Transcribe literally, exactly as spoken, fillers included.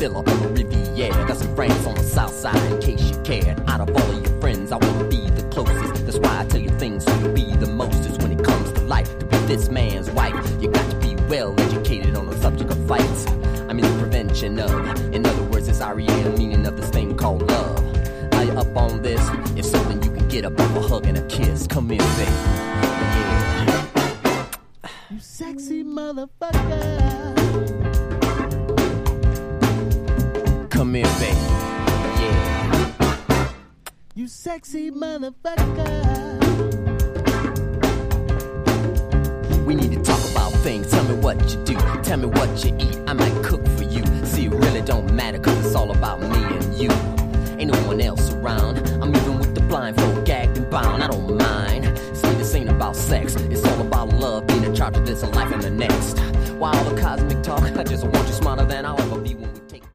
villa on the Riviera. Got some friends on the south side in case you care. Out of all of your friends, I wanna be the closest. That's why I tell you things so you'll be the mostest. When it comes to life, to be this man's wife, you got to be well educated on the subject of fights. I mean the prevention of. In other words, it's R E A, the meaning of this thing called love. Are you up on this? If so, then you can get up off a hug and a kiss. Come here, baby. Yeah. You sexy motherfucker. Come here, baby. Yeah. You sexy motherfucker. We need to talk about things. Tell me what you do. Tell me what you eat. I might cook for you. See, it really don't matter, cause it's all about me and you. Ain't no one else around. I'm even with the blindfold, gagged and bound. I don't mind. See, this ain't about sex. It's all about love, being in charge of this and life and the next. While all the cosmic talk, I just want you smarter than I'll ever be when we